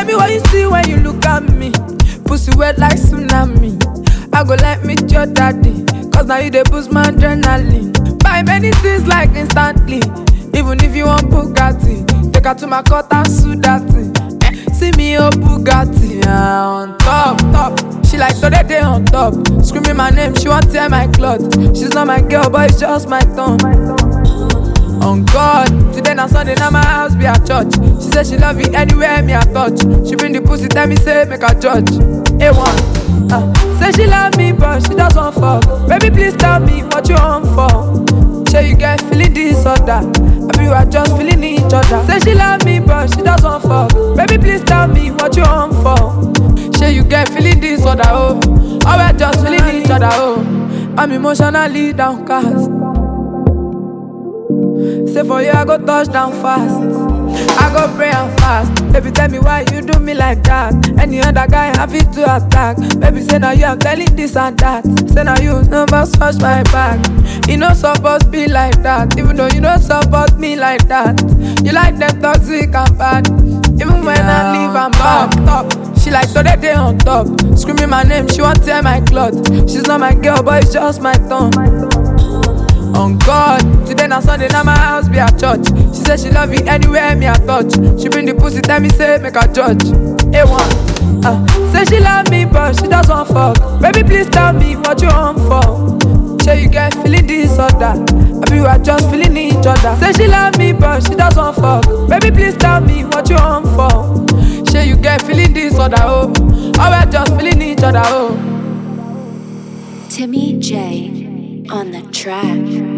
me what you see when you look at me. Pussy wet like tsunami. I go like meet your daddy, cause now you dey boost my adrenaline. Buy many things like instantly. Even if you want Bugatti, take her to my court and sue that thing. See me oh Bugatti, on top, top. She like today day on top. Screaming my name, she want tear my cloth. She's not my girl, but it's just my tongue. On God, today na Sunday, now my house be a church. She say she love you anywhere me I touch. She bring the pussy, tell me say make her judge. A1, say she love me but she just want fuck. Baby please tell me what you want for. Say you get feeling disorder, I be you are just feeling each other. Say she love me but she just want fuck. Baby please tell me what you want for. Say you get feeling disorder, oh, or we're just feeling each other, oh. I'm emotionally downcast. Say for you I go touch down fast, I go pray and fast. Baby tell me why you do me like that. Any other guy happy to attack. Baby say now you I'm telling this and that. Say now you never scratch my back. You no supposed to be like that. Even though you don't support me like that. You like them toxic and bad. Even when I leave I'm back top. She like today day on top. Screaming my name, she want tear my cloth. She's not my girl but it's just my tongue. On God, today na Sunday, now my house be a church. She say she love you anywhere me I touch. She bring the pussy, tell me say make her judge. A1, say she love me but she just want fuck. Baby please tell me what you want for. Say you get feeling disorder, I be you are just feeling each other. Say she love me but she just want fuck. Baby please tell me what you want for. Say you get feeling disorder, oh, or we're just feeling each other, oh. Timmy J on the track.